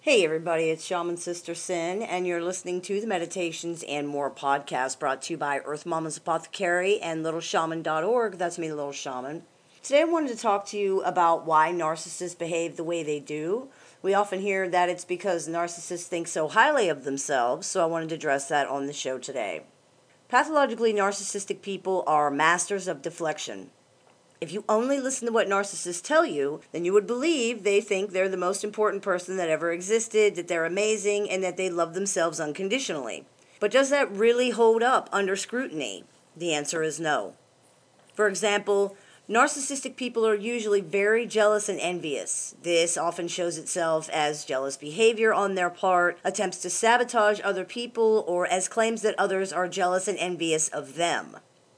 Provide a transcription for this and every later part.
Hey everybody, it's Shaman Sister Sin, and you're listening to the Meditations and More podcast brought to you by Earth Mama's Apothecary and LittleShaman.org. That's me, Little Shaman. Today I wanted to talk to you about why narcissists behave the way they do. We often hear that it's because narcissists think so highly of themselves, so I wanted to address that on the show today. Pathologically narcissistic people are masters of deflection. If you only listen to what narcissists tell you, then you would believe they think they're the most important person that ever existed, that they're amazing, and that they love themselves unconditionally. But does that really hold up under scrutiny? The answer is no. For example, narcissistic people are usually very jealous and envious. This often shows itself as jealous behavior on their part, attempts to sabotage other people, or as claims that others are jealous and envious of them.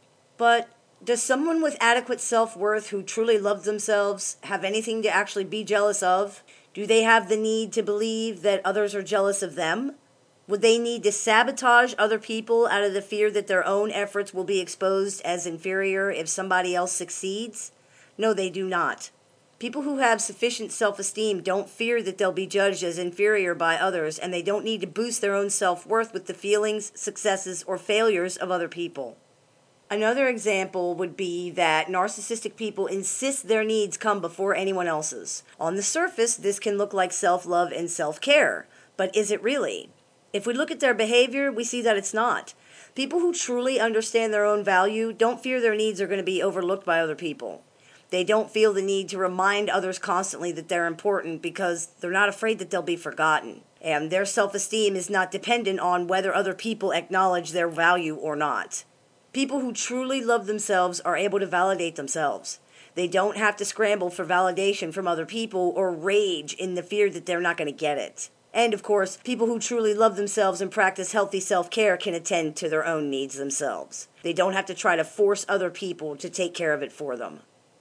But does someone with adequate self-worth who truly loves themselves have anything to actually be jealous of? Do they have the need to believe that others are jealous of them? Would they need to sabotage other people out of the fear that their own efforts will be exposed as inferior if somebody else succeeds? No, they do not. People who have sufficient self-esteem don't fear that they'll be judged as inferior by others, and they don't need to boost their own self-worth with the feelings, successes, or failures of other people. Another example would be that narcissistic people insist their needs come before anyone else's. On the surface, this can look like self-love and self-care, but is it really? If we look at their behavior, we see that it's not. People who truly understand their own value don't fear their needs are going to be overlooked by other people. They don't feel the need to remind others constantly that they're important because they're not afraid that they'll be forgotten. And their self-esteem is not dependent on whether other people acknowledge their value or not. People who truly love themselves are able to validate themselves. They don't have to scramble for validation from other people or rage in the fear that they're not going to get it. And of course, people who truly love themselves and practice healthy self-care can attend to their own needs themselves. They don't have to try to force other people to take care of it for them.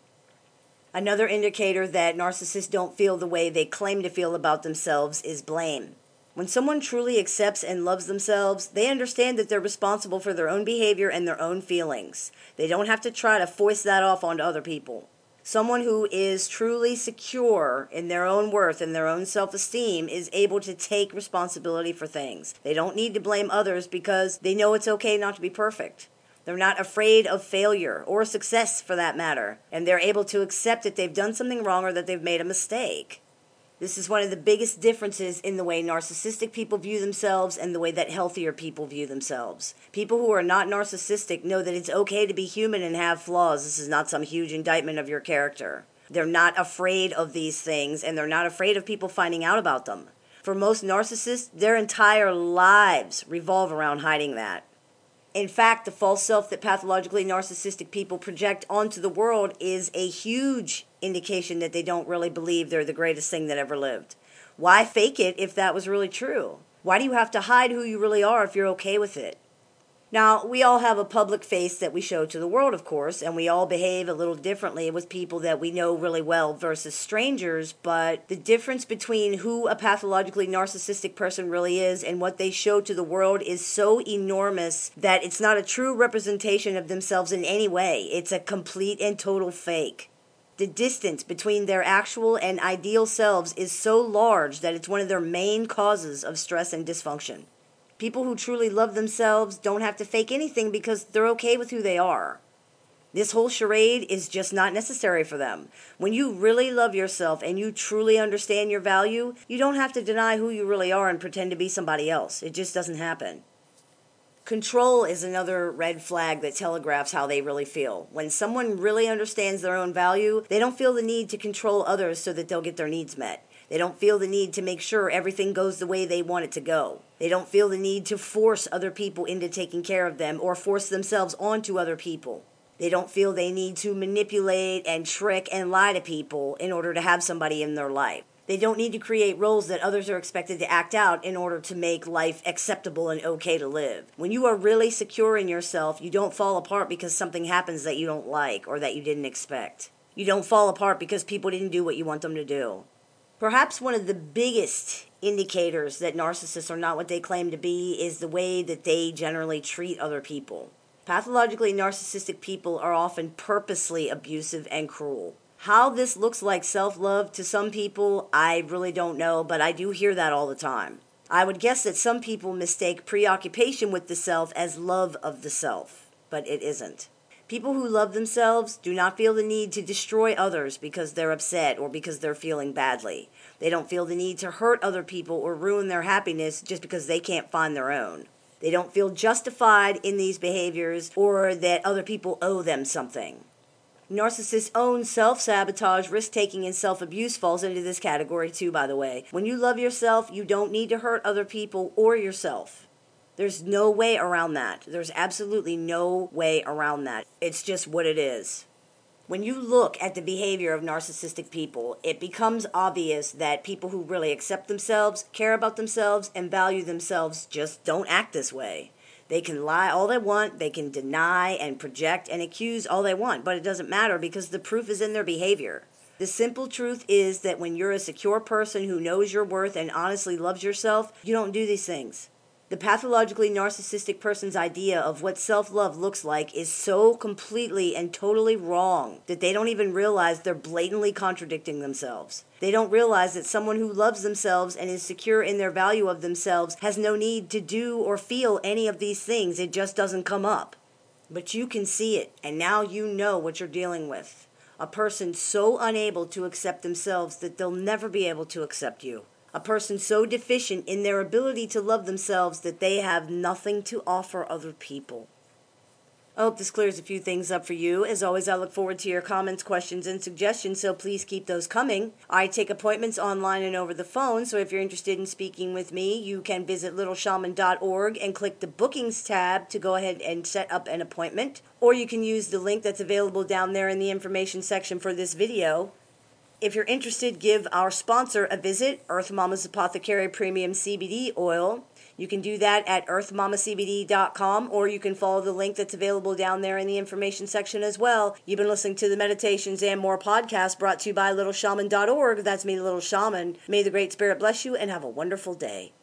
Another indicator that narcissists don't feel the way they claim to feel about themselves is blame. When someone truly accepts and loves themselves, they understand that they're responsible for their own behavior and their own feelings. They don't have to try to foist that off onto other people. Someone who is truly secure in their own worth and their own self-esteem is able to take responsibility for things. They don't need to blame others because they know it's okay not to be perfect. They're not afraid of failure or success for that matter, and they're able to accept that they've done something wrong or that they've made a mistake. This is one of the biggest differences in the way narcissistic people view themselves and the way that healthier people view themselves. People who are not narcissistic know that it's okay to be human and have flaws. This is not some huge indictment of your character. They're not afraid of these things, and they're not afraid of people finding out about them. For most narcissists, their entire lives revolve around hiding that. In fact, the false self that pathologically narcissistic people project onto the world is a huge indication that they don't really believe they're the greatest thing that ever lived. Why fake it if that was really true? Why do you have to hide who you really are if you're okay with it? Now, we all have a public face that we show to the world, of course, and we all behave a little differently with people that we know really well versus strangers, but the difference between who a pathologically narcissistic person really is and what they show to the world is so enormous that it's not a true representation of themselves in any way. It's a complete and total fake. The distance between their actual and ideal selves is so large that it's one of their main causes of stress and dysfunction. People who truly love themselves don't have to fake anything because they're okay with who they are. This whole charade is just not necessary for them. When you really love yourself and you truly understand your value, you don't have to deny who you really are and pretend to be somebody else. It just doesn't happen. Control is another red flag that telegraphs how they really feel. When someone really understands their own value, they don't feel the need to control others so that they'll get their needs met. They don't feel the need to make sure everything goes the way they want it to go. They don't feel the need to force other people into taking care of them or force themselves onto other people. They don't feel they need to manipulate and trick and lie to people in order to have somebody in their life. They don't need to create roles that others are expected to act out in order to make life acceptable and okay to live. When you are really secure in yourself, you don't fall apart because something happens that you don't like or that you didn't expect. You don't fall apart because people didn't do what you want them to do. Perhaps one of the biggest indicators that narcissists are not what they claim to be is the way that they generally treat other people. Pathologically narcissistic people are often purposely abusive and cruel. How this looks like self-love to some people, I really don't know, but I do hear that all the time. I would guess that some people mistake preoccupation with the self as love of the self, but it isn't. People who love themselves do not feel the need to destroy others because they're upset or because they're feeling badly. They don't feel the need to hurt other people or ruin their happiness just because they can't find their own. They don't feel justified in these behaviors or that other people owe them something. Narcissists' own self-sabotage, risk-taking, and self-abuse falls into this category too, by the way. When you love yourself, you don't need to hurt other people or yourself. There's no way around that. There's absolutely no way around that. It's just what it is. When you look at the behavior of narcissistic people, it becomes obvious that people who really accept themselves, care about themselves, and value themselves just don't act this way. They can lie all they want, they can deny and project and accuse all they want, but it doesn't matter because the proof is in their behavior. The simple truth is that when you're a secure person who knows your worth and honestly loves yourself, you don't do these things. The pathologically narcissistic person's idea of what self-love looks like is so completely and totally wrong that they don't even realize they're blatantly contradicting themselves. They don't realize that someone who loves themselves and is secure in their value of themselves has no need to do or feel any of these things. It just doesn't come up. But you can see it, and now you know what you're dealing with. A person so unable to accept themselves that they'll never be able to accept you. A person so deficient in their ability to love themselves that they have nothing to offer other people. I hope this clears a few things up for you. As always, I look forward to your comments, questions, and suggestions, so please keep those coming. I take appointments online and over the phone, so if you're interested in speaking with me, you can visit littleshaman.org and click the bookings tab to go ahead and set up an appointment. Or you can use the link that's available down there in the information section for this video. If you're interested, give our sponsor a visit, Earth Mama's Apothecary Premium CBD Oil. You can do that at earthmamacbd.com, or you can follow the link that's available down there in the information section as well. You've been listening to the Meditations and More podcast brought to you by littleshaman.org. That's me, the Little Shaman. May the Great Spirit bless you and have a wonderful day.